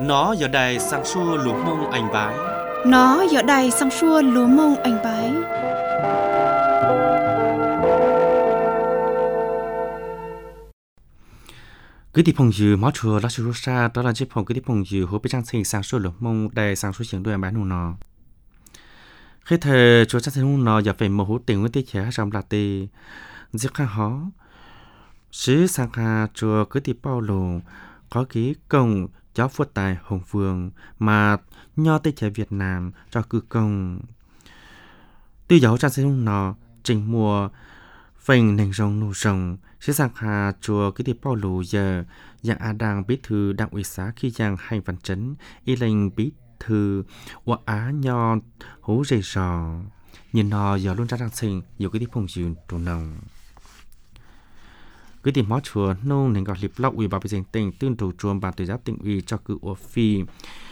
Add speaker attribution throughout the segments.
Speaker 1: Nó giờ đây sang xua lúa mông anh bái.
Speaker 2: Nó giờ đây sang xua lúa mông anh bái.
Speaker 1: Cứ thì phong dư máu chùa lá sưu sa đó là chiếc phong cứ thì phong dư hố bị trang sinh sang xua lúa mông đầy sang xua chuyện đôi bán hùng nọ. Khi thề chúa trang sinh hùng nọ giờ phải một hố tình với tiết chế trong là tì giết khá hó. Sứ sang hà chùa cứ thì bao lù có ký công cháu phút tài hồng phương mà nho tây trẻ Việt Nam cho cư công. Tư giáo trang sinh hùng nọ trình mùa phình nền rồng nụ rồng. Sứ sang hà chùa cứ thì bao lù giờ dạng A Đang bí thư đảng ủy xã khi dạng hành văn trấn y lệnh bí thư của Á nho hú rầy rò. Nhìn nó giờ luôn ra trang sinh nhiều cái tí phong dường trù nồng. Cứ tìm mót chùa nông nên gọi liệp lọc ủy bảo vệ dân tỉnh tương trù chuồng bà tuổi giáo tỉnh ủy cho cử ổ phi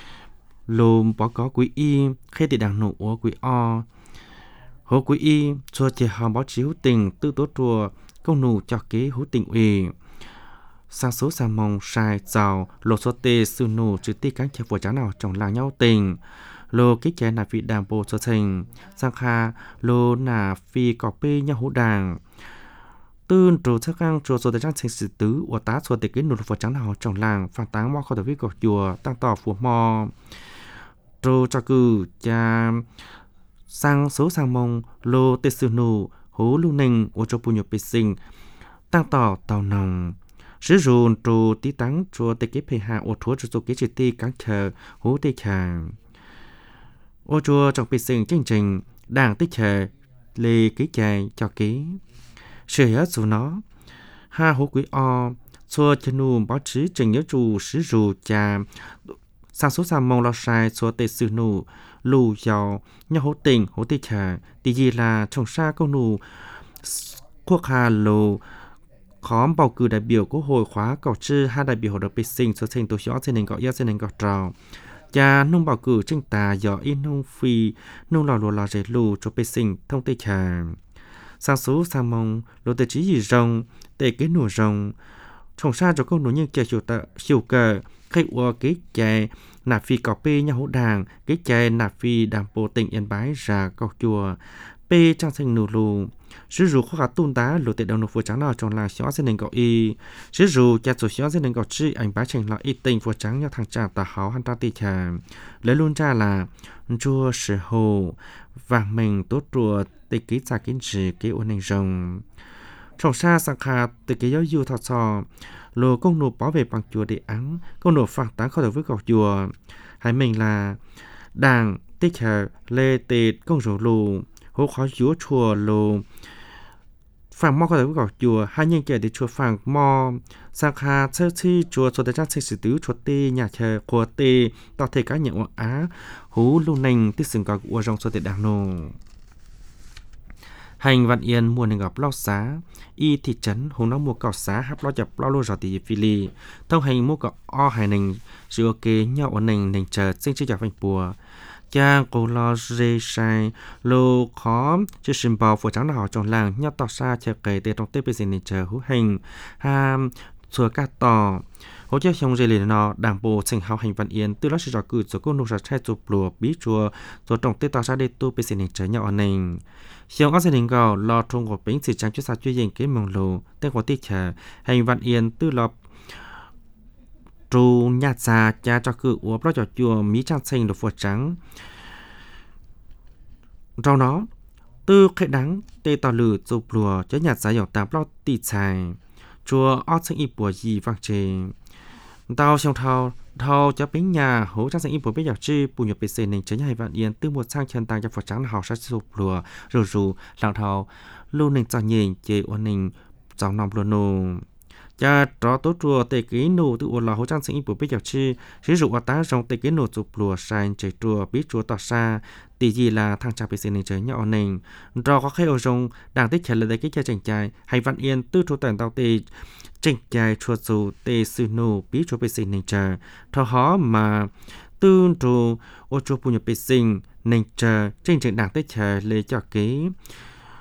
Speaker 1: lùm bó có quý y khi thì đảng nụ ổ quý o hố quý y chùa chỉ hòm bó trí hữu tình tư tố chùa công nụ cho kế hữu tỉnh ủy sang số sang mong sai giàu lô số tê sư nụ trừ ti các trẻ vừa cháu nào trong làng nhau tình lô kích trẻ nà vị đảng bộ cho thành sang kha lô nà phi cọc bê nhau hữu đảng tương trù thức ăn chùa rồi trang thành sự tứ của tá chùa để cái nụ phật trắng nào trong làng phản táng mò kho đầu viết của chùa tăng tỏ phù mò trù cho cử cha sang số sang mông lô tê sư nụ hú lưu ninh của cho bùn nhục bê sinh tăng tỏ tàu nồng sử dụng trù tí táng chùa để cái phê hạ của thua cho cái chỉ ti các chờ hú tê chàng ô chùa trong bê sinh chương trình đảng tích chờ lê ký chạy cho ký sự hết dù nó ha hố quý o xua chân nụ báo chí trình nhớ trù sử dụng cha sang số sang mong lo sai xua tê sư nụ lù giàu nhau hố tình hố tê trà tí gì là trồng xa câu nụ quốc hà lù khóm bầu cử đại biểu quốc hội khóa cầu chư hai đại biểu hội đồng bê sinh số thành tổ xó trên nền gọi trên nền gọi trào cha nông bầu cử tranh tà dò in nông phi nông lò lùa lò rể lù cho bê sinh thông tê trà sang số sang mong lô tê trí gì rồng tê cái nụ rồng trồng xa cho câu nụ nhưng chè chiều cờ khách ua cái chè nạp phi cỏ pê nhau hỗ đàng cái chè nạp phi đàm bộ tỉnh Yên Bái ra cầu chùa pê trang sinh nụ lù sử dụng khoa học tôn tá lô tê đầu nụ phù trắng nào trong là xóa dân nền cầu y sử dụng chè chủ xóa dân nền cầu chi ảnh bái trình là y tình phù trắng nhau thằng trà tà háo hắn ta tì trà lấy luôn ra là chùa sử hồ vàng mình tốt chùa tê ký trả kiến trì ký ổn định rồng trong xa sang khá tê ký giáo dụ thọ sò lô công nộp bảo vệ bằng chùa để ắng công nộp phạt tán khỏi đầu với gọc chùa hay mình là đảng tích hợp lê tê công rổ lù hỗ khó chúa chùa lù phẳng mò khỏi đầu với gọc chùa hai nhân kẻ để chùa phẳng mò sang khá sơ chi chùa cho tới trang sinh sử tứ chùa tê nhà chờ của tê tạo thể cá nhận á hú lưu nành tích sừng gọc của dòng cho tê đảng nô hành Văn Yên mua nền gặp lao xá y thị trấn hùng nóng mua cỏ xá hấp lo chập lao lô rõ tỷ phi li thông hành mua cỏ o hải nền sự ok nhau ở nền chờ sinh chưa chạp phanh bùa cha cô lo dê sai lô khó chứ xin bảo phụ trắng nào trong làng nhau tỏ xa chờ kể từ trong tết bây giờ nền chờ hữu hành ham xua ca tỏ hỗ trợ trong dây liền nó đảng bộ thành hào hành Văn Yên từ đó sẽ cho cử số cô nô sát chụp lùa bí chùa rồi trong tết tỏ xa để tu bây giờ nền chờ nhau ở nền Xiong ở gia đình gạo lo trong của bánh xịt trắng cho sao chuyên diện cái mong lù tên của tiết chờ hành Văn Yên tư lập trù nhạt già cha cho cự uống lo cho chùa mỹ trang xanh lục phật trắng rau nó tư khẽ đắng tê tàu lử chụp lùa cho nhạt già dòng tạm lo tì xài chùa ót sinh y bùa gì vang chê tao trong thao cho bánh nhà hỗ trang sinh y bùa bé dọc chi bùi nhập bê xê nền chế nhà Văn Yên tư một sang chân tăng cho phật trắng học sát chụp lùa rù làng thao lưu nền cho nhìn chế ổn nền trong nòng lùa nô cha trò tốt chùa tê ký nụ tự ổn là hỗ trang sinh y bùa bé dọc chi sử dụng ở tá trong tê ký nụ chụp lùa sai chế chùa bí chùa tỏ xa tỷ gì là thằng cha bê xê nền chế nhỏ nền trò có khai ở trong đảng tích trả lời đấy cái cha chàng trai hay Văn Yên tư chùa tàn tao tê trình dài chùa dù tê sư nô bí chùa bê sinh nền chờ thọ hó mà tương trù ô chùa bùi nhập bê sinh nền chờ trình đảng tích chờ lê cho kế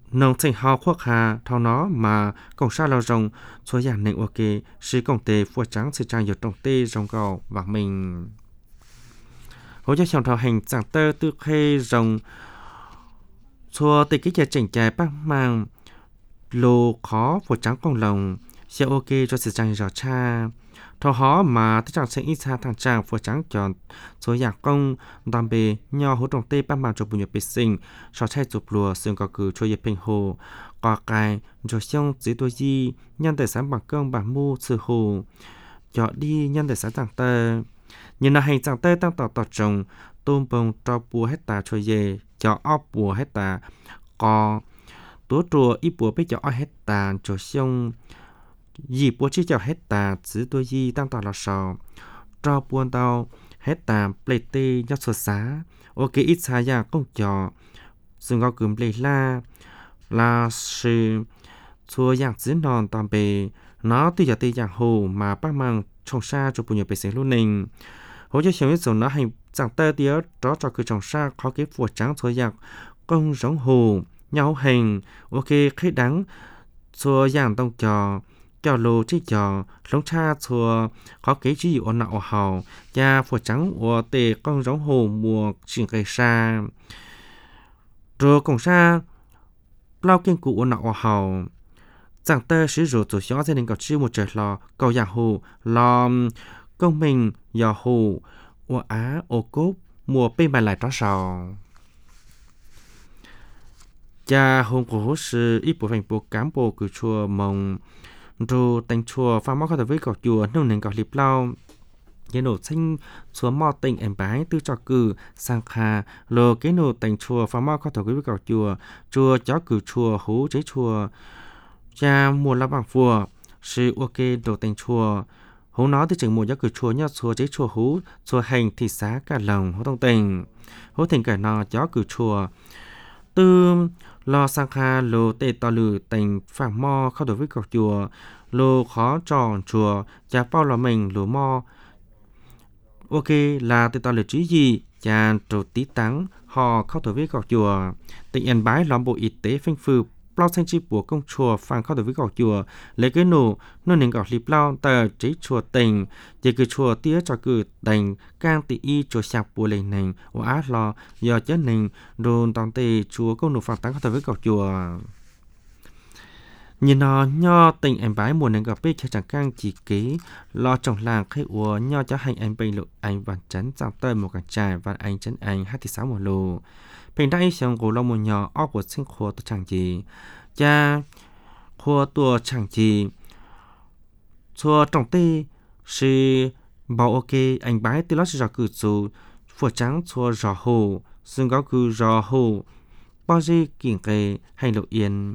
Speaker 1: nông thành hào khoác hà thao nó mà công sa lao rồng số dạng nền ok sĩ công tề phua trắng sự trang dột trong tê rồng gạo và mình hỗ trợ chồng thảo hành giảng tơ tư khê rồng xua tê kích chỉnh trái bác mang lô khó phua trắng công lòng sẽ ok cho sự trang dột cha thao hó mà tất cả sẽ ít xa thằng trang phua trắng chọn số dạng công đam bề nho hỗ trong tê bác mang cho bùn nhập bê sinh so chạy chụp lùa xương có cử cho dịp bình hồ có cái rồi xong chỉ tôi gì nhân tài sản bằng công bằng mu sự hồ cho đi nhân tài sản tăng tơ nhưng là hành tăng tơ tăng tọt trồng tôm bông cho bùa hết ta cho dê cho ốp bùa hết ta có tố trùa ít bùa biết cho ốp hết ta cho xong gì bùa chỉ cho hết ta chỉ tôi gì tăng tọt là sao cho buôn tao hết ta plei tê nhóc sửa xá ok ít xa ya công cho dừng có cứng plei là sự xua dạng diễn đòn toàn bề nó tuy giờ tê dạng hồ mà bác mang trồng sa cho bùn nhập bề sinh luôn nình hỗ trợ sống số nó hành dạng tơ tía đó cho cứ trồng sa có cái phù trắng xua dạng công giống hồ nhau hình ok khi đáng xua dạng tông cho lô chỉ cho lông cha xua có cái chỉ ở nọ hào cha phù trắng ở tê công giống hồ mùa chuyển cây sa rồi công sa lao kiên cụ nọ hào rằng tơ sử dụng tổ xóa gia đình có chiêu một trời lò cầu dạng hồ lò công mình dò hồ ô á ô cốt mùa bên bài lại đó sò cha hôm của hồ sư ít bộ phận bộ cán bộ cử chùa mong rồi thành chùa pha móc có thể với cọc chùa nông nền cọc liệp lao cái nổ xanh xuống mò tình em bái tư cho cử sang kha lô cái nổ thành chùa pha móc có thể với cọc chùa chó cử chùa hú chế chùa cha mùa la bằng phùa sư ok đồ thành chùa hú nó thì chừng mùa cho cử chùa nhá chùa chế chùa hú chùa hành thị xã cả lòng hú thông tình hú thành cả nọ chó cử chùa tư lo sang kha lô tê to lử thành phẳng moเข้าđối với cọc chùa lô khó tròn chùa cha bao là mình lúa mo ok là tê to lử trí gì cha trổ tí tắng họเข้าđối với cọc chùa tỉnh yên bái làm bộ y tế phanh phư lao xanh chi của công chùa phangเข้าđối với cọc chùa lấy cái nổ nó nên cọc liệp lao tờ chế chùa tình về cái chùa tía cho cử tình càng tị y chùa sạc bùa lệ nành và át lo do chết nành đồn toàn tề chùa công nổ phang tăngเข้าđối với cọc chùa nhìn nó nho tình em bái mùa nên gặp bích chẳng càng chỉ kế lo trồng làng khai ủa nho cho hành anh bình lộ anh và chấn dạng tơi một cả trài và anh chấn anh 26 một lô bình đại xong của lo một nhỏ óc của sinh khổ tôi chẳng gì cha khổ tôi chẳng gì xua trọng tê sư bảo ok anh bái từ đó sẽ cử dù phổ trắng xua rõ hồ xương có cử rõ hồ bao gì kiển kề hay lộ yên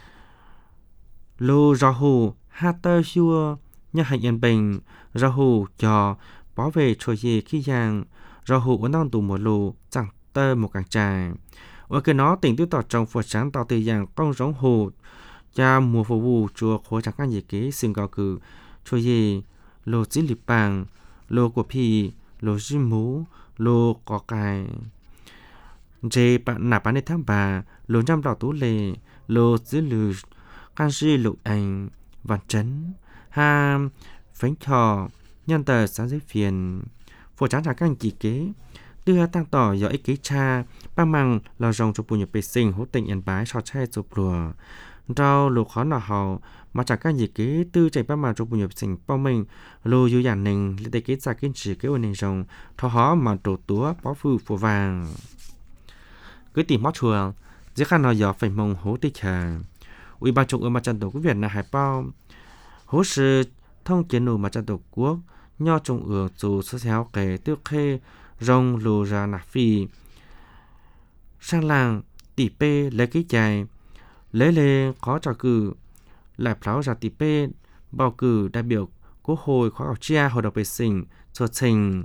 Speaker 1: lô rõ hồ hát tơ xua nhà hành yên bình rõ hồ cho bảo vệ cho gì khi giang rõ hồ vẫn đang tù một lô chẳng tơ một càng trài ở cái nó tỉnh tiêu tỏ trong phật sáng tạo từ dạng công giống hồ cha mùa phục vụ chùa khối chẳng can gì kế xương cao cử cho gì lô chỉ lip bàng lô của phi lô dư mũ lô có cài dê bạn nạp bán đến tháng 3 lô trăm đào tú lệ lô giữ lử can si lục ảnh vạn chấn ha phánh thò nhân tờ sáng giấy phiền phật sáng chẳng can gì kế đưa tăng tỏ do ích ký cha ba măng là dòng cho bùn nhập bề sinh hỗ tình yên bái so che chụp lùa rau lục khó nào hậu mà chẳng các gì kế tư chạy ba măng cho bùn nhập sinh bao mình lô yu giản nình lấy tay kế ra kiên trì kế ổn định rồng thọ hó mà trổ túa bó phư phù vàng cứ tìm mót chùa dưới khăn nào giờ phải mong hỗ tích hà ủy ban trung ương mặt trận tổ quốc Việt Nam hải bao hỗ sự thông kiến nụ mặt trận tổ quốc nho trung ương dù số xéo kể tiêu khê rong lù ra nạp phi sang làng tỷ pê lấy cái dài lấy lê khó trò cử lại pháo ra tỷ pê bầu cử đại biểu quốc hội khóa học chia hội đồng vệ sinh cho trình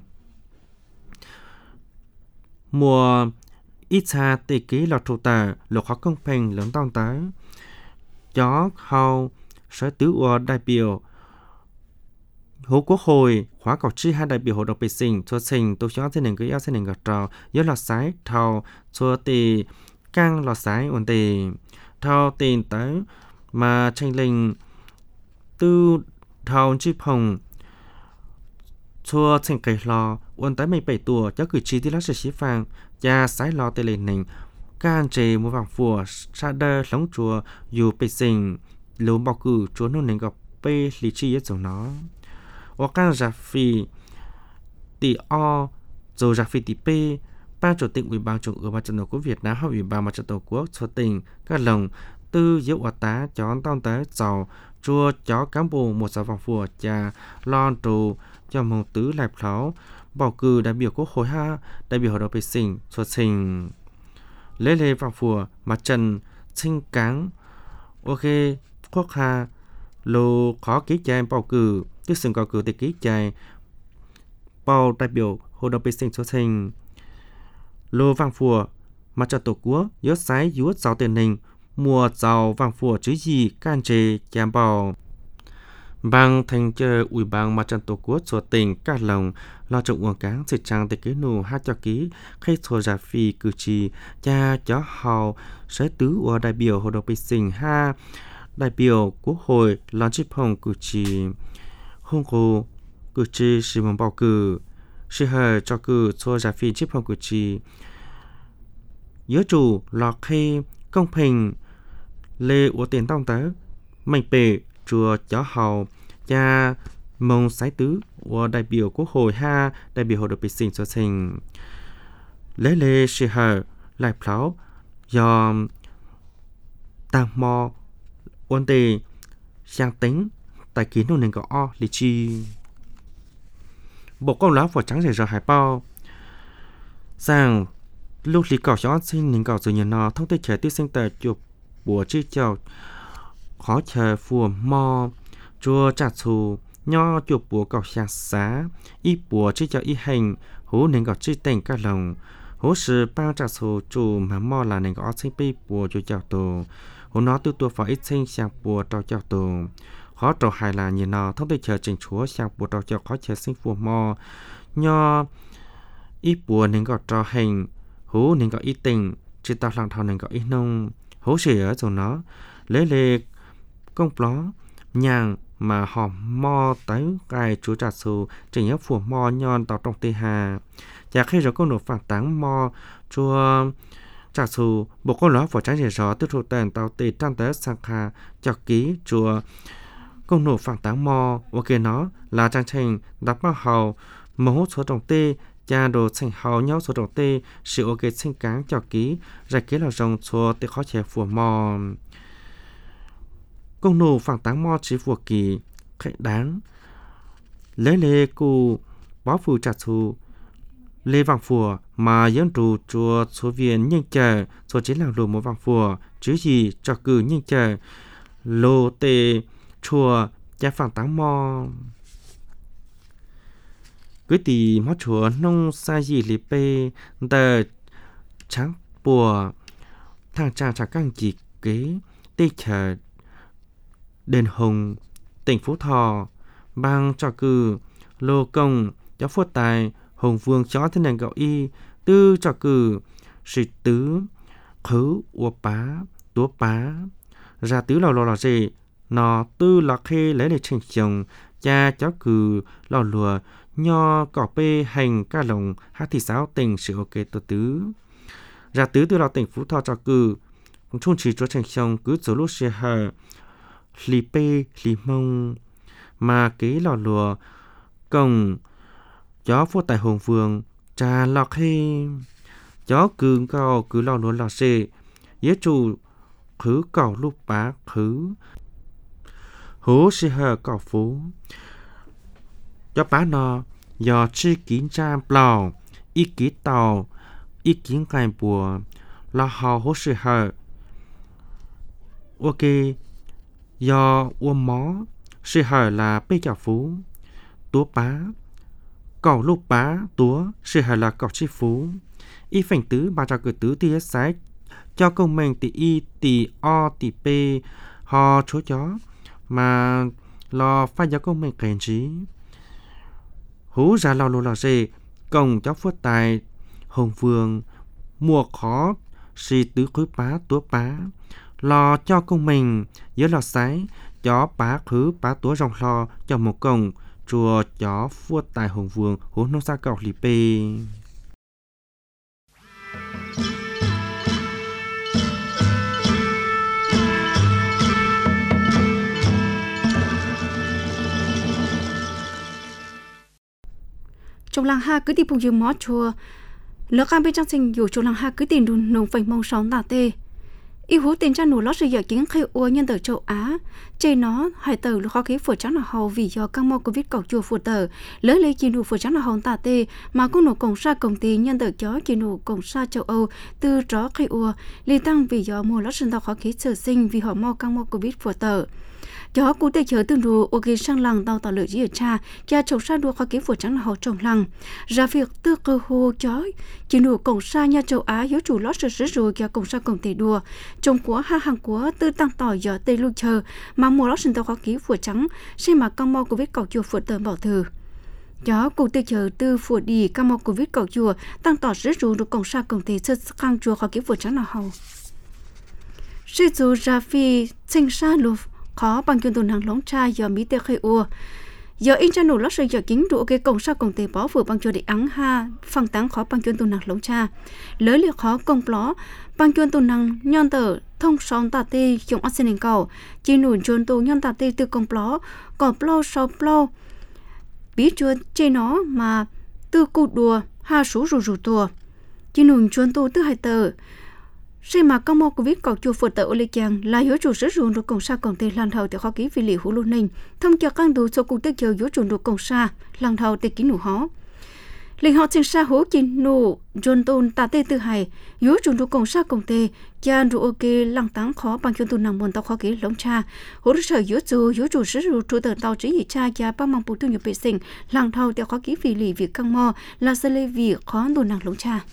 Speaker 1: mùa ít xa tỷ ký lọt thủ tờ lục khó công bình lớn tông tới chó hầu sở tứ ua đại biểu Hữu Quốc hội khóa cọc chi hai đại biểu hội đồng vệ sinh cho trình tổ chức thế nền cái thế nền gật trò yếu lọt sái thầu cho tỷ căng lọt sái ổn tỷ thao tiền tới mà tranh linh tư thao chip hồng chua thành cây lò uốn tới 17 tuổi cho cử triที่รัชสีฟังจะสายลอเตเลหนึ่งการเจมัวฝังฟัวชาเดอร์หลงจัวอยู่ไปสิงหลวงบอกคือจัวนู่นหนึ่งก็ไปหลีชีเยอะจังเนาะว่าการจับฟีตีอ้อจัวจับฟีตีเป้ป้าchủ tịch ủy ban trung ương mặt trận tổ quốc Việt Nam hoặc ủy ban mặt trận tổ quốc số tỉnh các lồng tư yếu hoạt tá chọn tao tới giàu chua chó cán bộ một sáu vòng phùa trà lon tù cho mong tứ lại pháo bầu cử đại biểu quốc hội ha đại biểu hội đồng bệ sinh xuất trình lễ lễ vòng phùa mặt trận sinh cáng ok quốc ha lô khó ký chạy bầu cử tức sự bầu cử để ký chạy bầu đại biểu hội đồng bệ sinh xuất trình lô vàng phùa mặt trận tổ quốc yếu sái yếu giàu tiền hình mùa giàu vàng phùa chứ gì can trề chạm bầu bằng thành chơi ủy ban mặt trận tổ quốc số tỉnh các lồng lo trọng quảng cáng dịch trang để kế nụ hát cho ký khi thua giả phi cử tri cha chó hào sẽ tứ của đại biểu hội đồng bệ sinh ha đại biểu quốc hội lo chip hồng cử tri hông cô cử tri sử dụng bầu cử sự hờ cho cử thua giả phi chip hồng cử tri yếu chủ lọt khi công bình lê của tiền tông tới mạnh bể chùa chó hầu cha mong sái tứ của đại biểu quốc hội ha đại biểu hội đồng bệ sinh xuất trình lễ lê sự hờ lại pháo do tăng mò ôn tề sang tính tại kiến nông nền có o lý chi bộ công lão phổ trắng rẻ rò hải bao sang lúc lý cỏ cho sinh nền cỏ rồi nhận nó thông tin trẻ tiêu sinh tờ chụp của chi chào khó chờ phù mò chua trả thù nho chụp của cỏ sáng xá y của chi chào y hành hú nền cỏ chi tình các lòng hú sự bao trả thù chủ mà mò là nền cỏ sinh pi của chủ chào tổ hú nó tư tua phải ít sinh sang của trò chào tổ khó trò hài là nhìn nó thông tin chờ trình chúa sang của trò chào khó chờ sinh phù mò nho y của nền cỏ trò hành hú nền cỏ y tình chỉ tao làm thao nền cỏ y nông hố xì ở chỗ nó lấy lệ công pló nhàng mà họ mò tới cái chú trả xù chỉ nhớ phù mò nhon tàu trong tê hà và khi rồi con nổ phản táng mò chua trả xù bộ con ló phổ trái rẻ gió tiêu thụ tiền tàu tê trang tới sang hà chọc ký chùa con nổ phản táng mò ok nó là trang trình đắp bao hầu mẫu số trong tê cha đồ thành hào nhau số đầu tê sự ok sinh cáng cho ký ra kế là dòng số tê khó trẻ phù mò công nụ phản táng mò chỉ phù kỳ khách đáng lấy lê cụ bó phù trả thù lê vàng phù mà dân trù chùa số viên nhanh chờ số chế là đồ một vàng phù chứ gì cho cử nhanh chờ lô tê chùa cha phản táng mò cứ tì mót chùa nông sai gì lì bê tờ trắng bùa thằng cha trả căng chỉ kế tê chờ đền hồng tỉnh Phú Thọ bang cho cử lô công giáo phốt tài hồng vương chó thế này gạo y tư cho cử sĩ tứ khứ ua bá túa bá ra tứ lò gì nó tư lọ khê lấy để trình chồng cha cháu cử lò lùa nho cỏ bê hành ca lồng hát thị sáu tỉnh sự ok tổ tứ ra tứ từ lò tỉnh Phú Thọ cho cử chung chỉ cho thành chồng cứ走lúc xe hờ lì bê lì mông mà kế lò lùa cổng chó phô tài hồng vương trà lọ khê chó cừ cao cứ lò lùa lò xê yế chủ khứ cầu lúc bá khứ hố xe hờ cỏ phú cho bá nó do chi kín cha plau ý ký tàu ý kiến cài bùa là họ hỗ trợ hờ ok do uom mó sự hờ là bê chào phú túa bá cầu lúc bá túa sự hờ là cầu chi phú ý phành tứ bà cho cử tứ tia sái cho công mình tỷ y tỷ o tỷ p họ chúa chó mà lo phải cho công mình kèn trí hú ra lò lô lò dê công cháu phước tài hồng vương mùa khó si tứ khối bá túa bá lo cho công mình giữa lò sái chó bá khứ bá túa rong lo cho một cổng chùa chó vua tài hồng vương hú nô sa cọc lì pê
Speaker 2: trong làng ha cứ đi bùng dương mót chùa lỡ cam bên trong sinhอยู่trong làng ha cứ tìm đồn nồng phành mong sóng tà tê yêu hú tiền cha nụ lót sự giờ kiến khai ua nhân tờ châu Á chơi nó hai tờ lu khó khí phượt trắng là hầu vì do căng mò covid cọc chùa phượt tờ lớn lấy chi nụ phượt trắng là hồng tà tê mà cũng nụ cổng sa công ty nhân tờ chó chi nụ cổng sa châu Âu từ chó khai ua li tăng vì do mùa lót sinh tàu khó khí sở sinh vì họ mò căng mò covid phượt tờ chó cú tê chờ tương đùa ok sang làng tàu tàu lửa dưới cha cha trồng sa đua khó khí phượt trắng là hầu trồng làng ra việc tư cơ hồ chó chỉ nụ cổng sa nhà châu Á yếu chủ lót sự rồi cho cổng sa công ty đua trong của hai hàng của tư tăng tỏi giờ tây lưu chờ mà mùa lót sinh tàu khó khí phượt trắng xem mà căng mò covid cầu chùa phượt tờ bảo thừa chó cú tê chờ tư phượt đi căng mò covid cầu chùa tăng tỏi rồi được cổng sa công ty sơ khang chùa khó khí phượt trắng là hầu sự dù ra phi sinh sa lụt khó bằng chuyên tuần hàng lóng cha giờ mỹ tê khai ua giờ in channel lót sợi giờ kính đủ cái cổng sa cổng tề bỏ vừa bằng cho để ắng ha phăng táng khó bằng chuyên tuần hàng lóng cha lỡ liệt khó công ló bằng chuyên tuần hàng nhon tờ thông sóng tà tê dùng arsenal cầu chỉ nụ chuyên tu nhon tà tê từ công ló còn plo sau plo bí chuột chơi nó mà từ cụt đùa ha số rù tua chỉ nụ chuyên tu từ hai tờ xem mà các mô covid cầu chùa phật tử lê chàng là yếu chủ sử dụng được cổng sa cổng tây làng thầu để khó ký vì liệu hữu luôn ninh thông cho các đồ số cụ tích chờ yếu chủ được cổng sa làng thầu để ký nụ hó linh họ trên sa hố chín nụ john tôn tạ tê tư hải yếu chủ được cổng sa cổng tây cha đồ ok làng táng khó bằng chuyên tu nằm buồn tàu khó ký lóng cha hỗ trợ yếu chủ sử dụng chủ tờ tàu chỉ gì cha cha ba mang bộ tu nhập vệ sinh làng thầu để khó ký vì liệu việc căng mò là sẽ lê vì khó đồ nàng lóng cha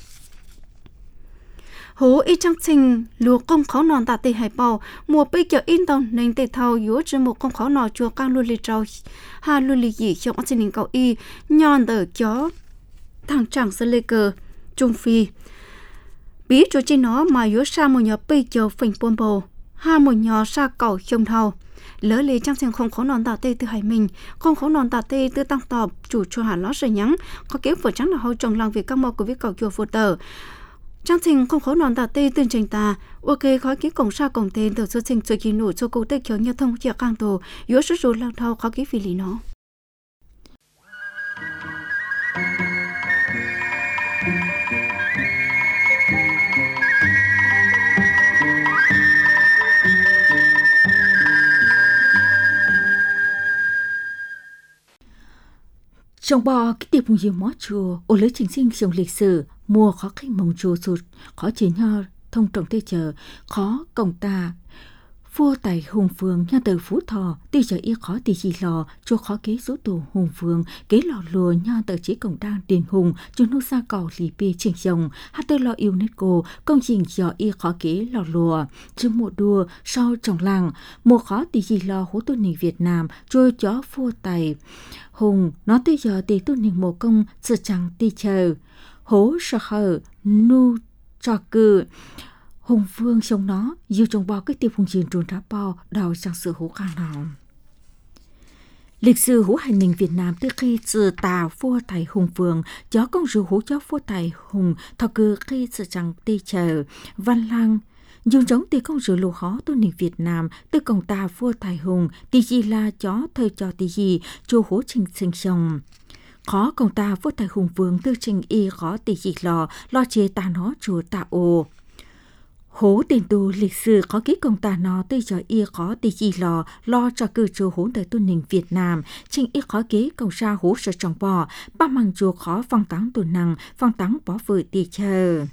Speaker 2: hố ít trăng trình lúa công khó nòn tạ tê hải bào mùa bây giờ in tàu nên tê thao yếu trên một công khó nọ chùa cang luôn lì trâu hà luôn lì gì trong anh xin cầu y nhon tờ chó thằng chẳng sơ lê cờ trung phi bí cho trên nó mà yếu sa một nhỏ bây giờ phình buôn bầu ha một nhỏ sa cầu trông thao lỡ lì trăng trình không khó nòn tạ tê từ hải mình không khó nòn tạ tê từ tăng tọp chủ cho hà nó rồi nhắn có kéo vừa trắng là hậu trồng làng việc các mò của viết cầu chùa phật tờ trang trình không khó nòn tạ tê tên trình ta ok khói ký cổng sa cổng tên từ số trình cho kỳ nụ cho cụ tê kiểu nhau thông chia cang tổ yếu số số lang thao khó ký vì lý nó
Speaker 3: trong bò cái tiệp hùng nhiều mó chùa ô lấy chính sinh trong lịch sử mùa khó khách mong chùa sụt khó chế nho thông trọng tê chờ khó cổng ta vua tài hùng phương nha từ phú thọ ti chờ y khó ti gì lò cho khó kế số tù hùng phương kế lò lùa nha từ chỉ cổng đang điền hùng cho nô sa cỏ lì bì trình rồng hát tơ lò yêu nét cô công trình giờ y khó kế lò lùa chứ mùa đua sau trồng làng mùa khó ti gì lò hố tôn nỉ Việt Nam trôi chó vua tài hùng nó tới giờ thì tu niệm một công sự chẳng ti chờ hố sợ hờ nu cho cự hùng phương sống nó dù trong bao cái tiệp hùng chiến trốn ra bao đào sang sự hố khang nào lịch sử hố hành mình Việt Nam từ khi từ tà vua tài hùng phương chó công rượu hố chó vua tài hùng thọ cử khi sự chẳng ti chờ văn lang dùng giống thì công rượu lù khó tu niệm Việt Nam từ cổng tà vua tài hùng thì gì là chó thời cho thì gì chùa hố trình sinh sông khó công ta vua tài hùng vương tư trình y khó tỷ gì lo chế ta nó chùa tạ ồ hố tiền tu lịch sử khó ký công ta nó tư cho y khó tỷ gì lo cho cư chùa hố đời tu nình Việt Nam trình y khó ký công ra hố sợ trọng bò ba măng chùa khó phong táng tu năng phong táng bỏ vợ tỷ chờ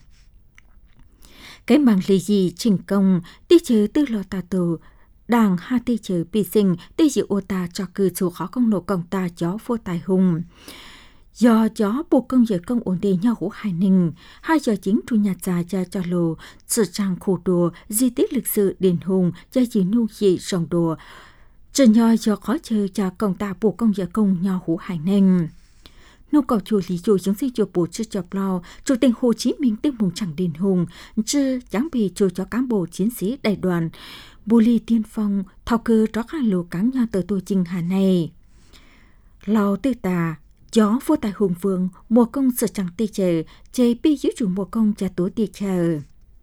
Speaker 3: cái bằng lì gì trình công tỷ chờ tư lo ta tù đảng hai tỷ chờ bị sinh tỷ dị ô ta cho cư chùa khó công nộ công ta chó vua tài hùng do chó buộc công giờ công ổn định nhau hữu hải ninh hai giờ chính chủ nhà già cho lồ sự trang khổ đùa di tích lịch sử đền hùng cho chỉ nu dị rồng đùa trần nhoi do khó chơi cho công ta buộc công giờ công nhau hữu hải ninh nô cầu chùa lý chùa giống xây chùa bổ chư chọc lò, chủ tịch Hồ Chí Minh tương mùng chẳng đền hùng, chư chẳng bị chùa cho cán bộ chiến sĩ đại đoàn, bù lì tiên phong, thao cơ trót hai lô cán nha tới tôi trình hà này. Lò tư tà, gió vua tại hùng vương, mùa công sợ chẳng tê chờ, chê bi giữ chủ mùa công cha tố tê chờ.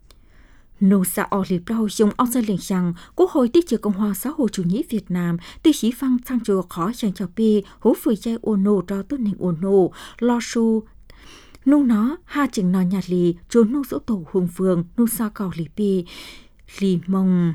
Speaker 3: Nô xã ở liệp lâu dùng ông dân lệnh rằng Quốc hội tiết chế Cộng hòa xã hội chủ nghĩa Việt Nam từ khí phăng sang chùa khó chẳng cho bi hố phùi chay ô nô cho tốt nền ô nô lo su nung nó ha chừng nò nhạt lì trốn nô dỗ tổ hùng phương nô xã cầu lì bi lì mông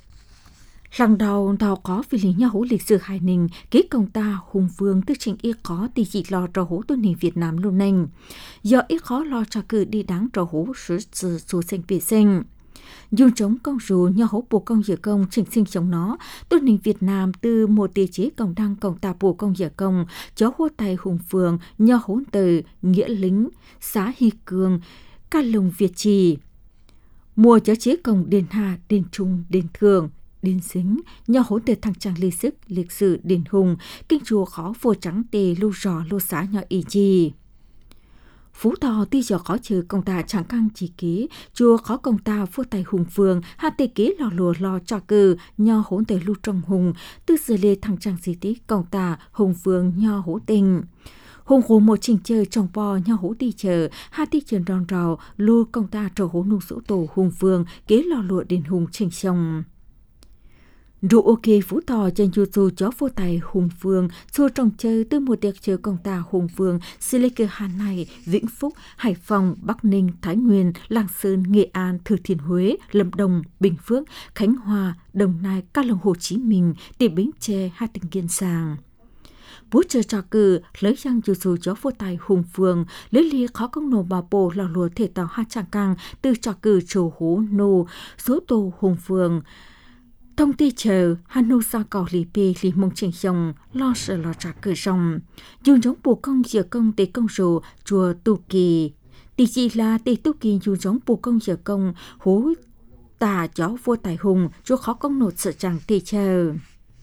Speaker 3: lần đầu tàu có vì lý nhà hố lịch sử Hải Ninh kế công ta hùng vương tư trình y khó thì chỉ lo cho hố tốt nền Việt Nam luôn nành do ít khó lo cho cử đi đáng cho hố sử số sinh bị sinh dùng chống công rù nhà hố bộ công giờ công chỉnh sinh chống nó tốt nền Việt Nam từ một tiêu chí công đăng công ta bộ công giờ công chó hô tay hùng phường nhà hố từ nghĩa lính xã Hy Cương ca lùng Việt Trì mùa chó chế công đền hà đền trung đền thường đền xính nhà hố từ thăng trang lịch sử đền hùng kinh chùa khó vô trắng tề lưu rò lưu xã nhà ý chi Phú Thọ tuy giờ khó trừ công ta chẳng căng chỉ ký, chùa khó công ta vô tài hùng phương, hạ tê ký lò lùa lò trò cử, nho hỗn tề lưu trong hùng, tư sự lê thăng trang di tích công ta hùng phương nho hỗ tình. Hùng hổ một trình chơi trong bò nho hỗ đi chờ, hạ tê trường ròn rào, lưu công ta trò hỗ nung sổ tổ hùng phương, ký lò lùa đền hùng trình sông. Rủ ok Phú Thọ trên YouTube chó vô tài hùng phương xua trồng chơi từ một tiệc chơi công ta hùng phương xí lê cơ Hà Nội, Vĩnh Phúc, Hải Phòng, Bắc Ninh, Thái Nguyên, Lạng Sơn, Nghệ An, Thừa Thiên Huế, Lâm Đồng, Bình Phước, Khánh Hòa, Đồng Nai, Ca Long Hồ Chí Minh, tỉnh Bến Tre, Hà Tĩnh Kiên Giang. Bố chờ trò cử lấy răng dù dù chó vô tài hùng phương lấy lia khó công nổ bà bồ lò lùa thể tàu hai tràng căng từ trò cử trổ hố nô số tổ hùng phương. Thông tin chờ, Hanu sa cầu lì bì lì mông trình dòng, lo sợ lo trả cử rong. Dùng giống bù công dựa công tế công rù, chùa tu kỳ. Tỷ chỉ là tế tu kỳ dùng giống bù công dựa công, hú tà chó vua tài hùng, chùa khó công nột sợ chẳng tì chờ.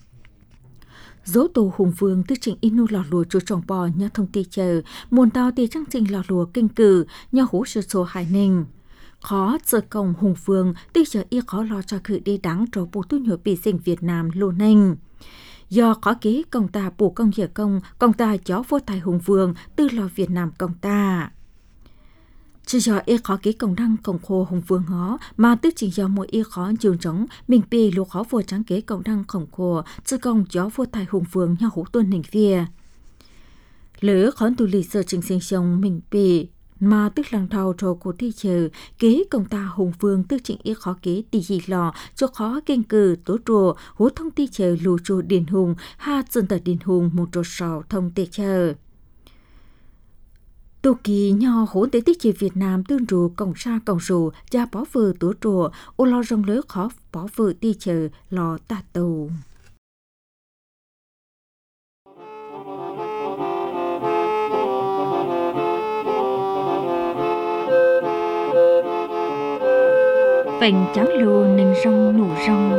Speaker 3: Dỗ tổ hùng vương tư trình inu lò lùa chùa trồng bò nha thông tin chờ, muôn tao tì trang trình lò lùa kinh cử, nha hú sự sổ Hải Ninh. Khó giờ công hùng phương tuy giờ y khó lo cho cử đi đáng cho bộ tu nhựa bị sinh Việt Nam luôn nênh. Do khó ký công ta bù công giờ công ta chó vô tài hùng phương tư lo Việt Nam công ta. Chứ do y khó ký công đăng công khô hùng phương hó mà tức chỉ do mỗi y khó trường trống mình bì lục khó vô trắng kế công đăng công khô chứ công chó vô tài hùng phương nhau hữu tuân hình phía. Lỡ khó tu lý sở trình sinh sông mình bì mà tức làng thầu trò của thi chờ kế công ta hùng phương tức trịnh y khó kế tì gì lò cho khó kinh cử tố trùa hố thông ti chờ lù trùa điền hùng ha dân tờ điền hùng một trò sò thông tê chờ tu kỳ nho hố tế tích chế Việt Nam tương rù cổng sa cổng rù cha bỏ vừa tố trùa ô lo rong lỡ khó bỏ vừa ti chờ lò ta tù. Vành trắng lùa nền rong nụ rong.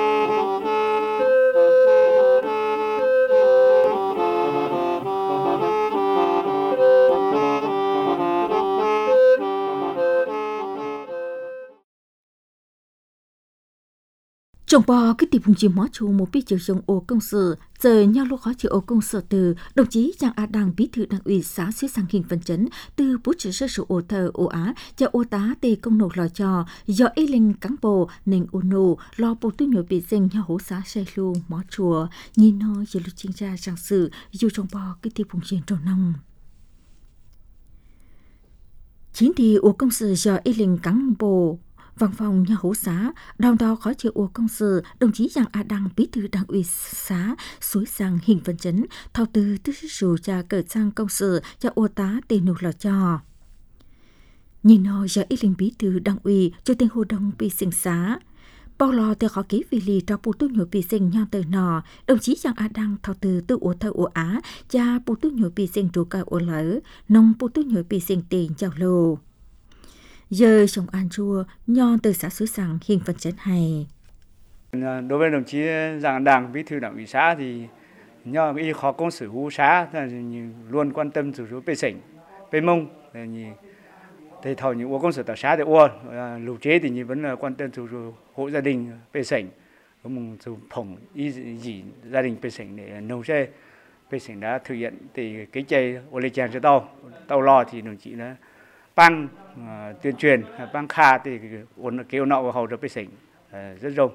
Speaker 3: Trong bò cái tiệm chim mó chu một bí chiều dùng ô công sự giờ nhau lúc khó chịu ô công sở từ đồng chí Giang A Đăng bí thư đảng ủy xã xứ sang hình phân chấn từ bút chỉ sơ sự ô thờ ô á cho ô tá tề công nộp lò cho do ấy linh cán bộ nền ô nô lo bộ tư nhồi bị dinh nhau hố xã xây lu mó chùa nhìn nó giờ lúc chính ra trang sự dù trong bò cái tiệm chim trong năm chính thì ô công sự do ấy linh cán bộ văn phòng nhà hố xã đào đào khó chịu ô công sự đồng chí Giang A Đăng bí thư đảng ủy xã suối sang hình phân chấn thao tư tư sử cha cởi sang công sự cho ô tá tên nộp lò cho nhìn họ giờ ít linh bí thư đảng ủy cho tên hồ đông bị sinh xã bao lo theo khó ký vì lì cho bộ tu nhồi bị sinh nhau từ nọ đồng chí Giang A Đăng thao tư tự ô thơ ô á cha bộ tu nhồi bị sinh trụ cả ô lỡ nông bộ tu nhồi bị sinh tiền chào lô giờ sống an chua nho từ xã xứ Sàng hình phân chấn hay.
Speaker 4: Đối với đồng chí Giang A Đăng bí thư đảng ủy xã thì nhờ cái khó công sự hú xá luôn quan tâm sử dụng bê sỉnh bê mông thì thầu những ô công sự tàu xá thì ô lũ chế thì vẫn là quan tâm sử dụng hộ gia đình bê sỉnh có một số phòng gì gia đình bê sỉnh để nấu xe bê sỉnh đã thực hiện thì cái chạy ô lê chèn cho tàu lò thì đồng chí đã băng tuyên truyền băng kha thì kêu nọ vào hầu được bê sỉnh rất rộng.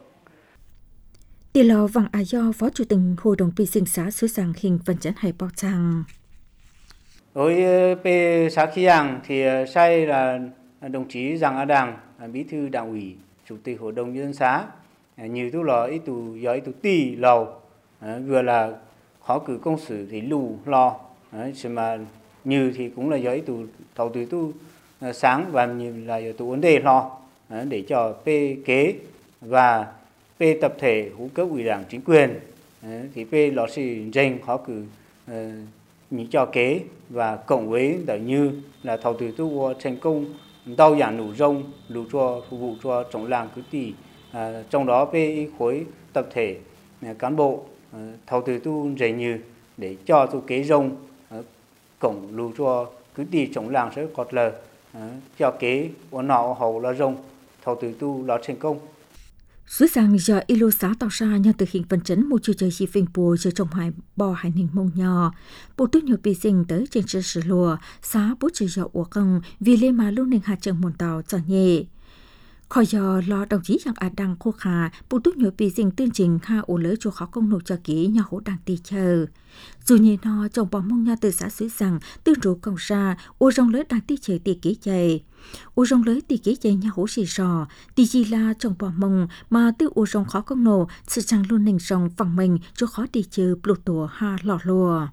Speaker 3: Tỷ lệ Vàng Á Do Phó Chủ tịch Hội đồng Bì Sinh xã Suối Giang hình vận dẫn hay bao trang.
Speaker 5: Đối với xã Khí Giang thì sai là đồng chí Giang Á Đằng, bí thư đảng ủy, chủ tịch hội đồng nhân dân xã, như tôi là ít tù giỏi tù tì lầu, vừa là khó cử công sự thì lù lo, mà như thì cũng là giỏi tù thầu từ tu sáng và như là tù vấn đề lo để cho p kế và p tập thể hữu cấp ủy đảng chính quyền thì p lọ xì dành khó cử những cho kế và cộng với đỡ như là thầu từ tu thành công đau giảm nụ rông lũ cho phục vụ cho trọng làng cứ tỷ trong đó p khối tập thể cán bộ thầu từ tu dành như để cho tu kế rông cổng lũ cho cứ tỷ trọng làng sẽ cọt lờ cho kế ổn nọ hầu là rông thầu từ tu là thành công.
Speaker 3: Suối Giang giờ ilo xã tạo ra nhờ từ hình phần chấn một chiều trời chi phình bùa giờ trồng hải bò hải ninh mông nhỏ bộ tốt nhiều bị sinh tới trên chân sử lùa xã bố trời giờ ủa công vì lê mà lúc nên hạt trường môn tàu cho nhẹ khỏi giờ lo đồng chí Giang Á Đăng khô khả bộ tốt nhiều bị sinh tuyên trình ha ổ lỡ cho khó công nộp cho kỹ nhà hỗ đang tì chờ dù nhẹ nó trồng bò mông nha từ xã Suối Giang tương rủ cầu ra ô rong lỡ đang tì chờ tì kỹ chạy ô rong lỡ tì kỹ chạy nhà hỗ xì sò tì gì là trồng bò mông mà từ ô rong khó công nộp sự chẳng luôn nành rong phẳng mình cho khó tì chờ bột tổ ha lọ lùa.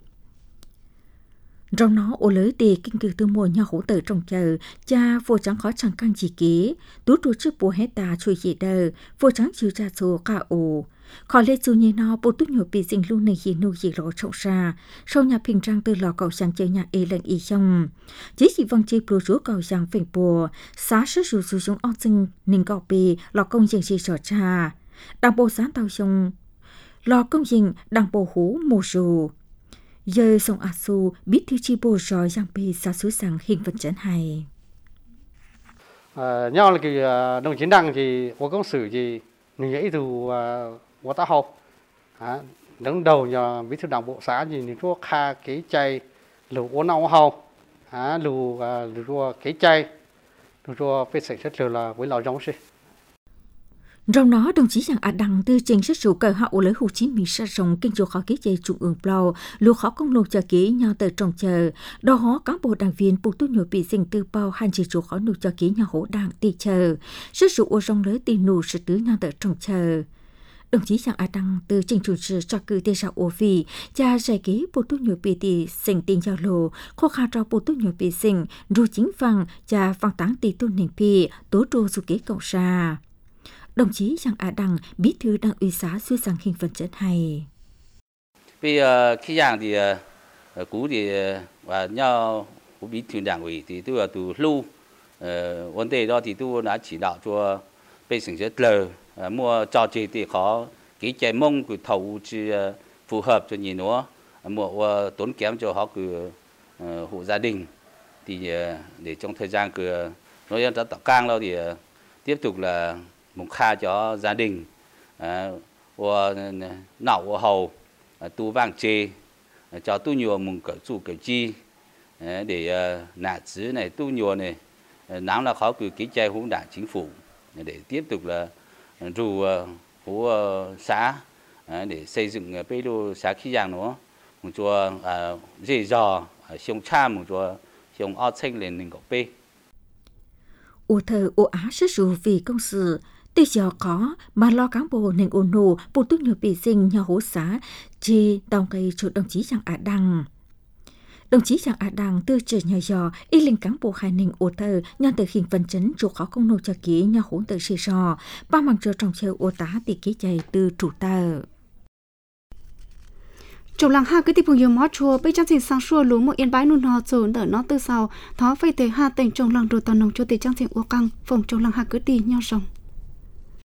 Speaker 3: Trong nó ô lới tì kinh cử từ mùa nhà hỗ trợ trồng chờ cha vô trắng khó chẳng căng chỉ kế tú trú trước bùa hết ta chui dị đờ vô trắng chịu cha số cả ổ khó lê dù như nó bố tốt nhiều bị sinh luôn này khi nô dị lộ trộn ra sau nhà bình trang từ lò cầu sang chơi nhà ê lệnh y trong chỉ vâng chi bùa rúa cầu sang phình bùa xá sức rủ rủ xuống ốc sinh ninh cầu bì lò công dành gì sở cha đảng bộ sáng tàu xong lò công dành đảng bộ hú mù rù giờ sông A Su biết thư chi bộ rồi Giang Pì xã Suối Giang hình vận chấn hay.
Speaker 6: Nhau là cái đồng chí Đăng thì có công sự thì mình nghĩ từ của ta học, đứng đầu nhà bí thư đảng bộ xã thì mình có kha cái chay lù uốn nào học, lù cái chay, lù phải sản xuất là với lò rong xí.
Speaker 3: Trong đó, đồng chí Giang Á Đăng từ trình sách sủ cờ hậu lấy Hồ Chí Minh sa rồng kinh chủ khó kế chế trung ương blau lưu khó công lô cho ký nhau từ trong chờ đó họ cán bộ đảng viên buộc tu nhồi bị sinh từ bao hành chỉ chủ khó nô cho ký nhau hỗ đảng tì chờ sách sủ ô rong lấy tì nụ sự tứ nhau từ trong chờ đồng chí Giang Á Đăng từ trình chủ sự cho cử tê sao ô vì cha giải ký buộc tu nhồi bị tì sinh tiền giao lô khó khăn cho buộc tu nhồi bị sinh ru chính phẳng cha phẳng táng tì tu nền pi tố trô su kế cậu ra. Đồng chí Giang Á Đăng, bí thư đảng ủy xã Suối Giang hình vận chấn hay.
Speaker 7: Vì khi Giang thì cú thì và nhau của bí thư đảng ủy thì tôi là từ lưu vấn đề đó thì tôi đã chỉ đạo cho bên sản xuất lờ mua cho chị thì khó cái chạy mông của thầu chỉ phù hợp cho nhìn nó mua tốn kém cho họ của hộ gia đình thì để trong thời gian cửa nói ra tạo cang đâu thì tiếp tục là một kha cho gia đình nạo hầu tu vàng chê cho tu nhùa mùng cỡ chủ cỡ chi để nạt xứ này tu nhùa này nắng là khó cử ký chay hữu đảng chính phủ để tiếp tục là rù hữu xã để xây dựng bê đô xã Khí Giang nó một chùa dễ dò sông cha một chùa sông ao xanh lên nền góc bê
Speaker 3: ô thơ ô á sẽ rủ vì công sự tuy giờ có mà lo cán bộ nên ôn nô bộ tốt nhiều bị sinh nhà hỗ xã chi tàu cây cho đồng chí Giang Á Đăng. Đồng chí Giang Á Đăng tư trở nhà dò y linh cán bộ hai ninh ô thơ nhân từ hình phần chấn chủ khó công nô cho kỹ nhà hỗn từ xì sò ba bằng cho trong chơi ô tá tỷ ký chạy từ chủ tờ.
Speaker 2: Trong làng ha cái tiếp phùng mót chùa bây trang trình sang xua lúa một yên bái nôn hò rồi đỡ nó từ sau thó phây tế ha tỉnh trong làng đồ tàu nông cho tỷ trang trình ô căng phòng trong làng ha cứ tỷ nhau rồng.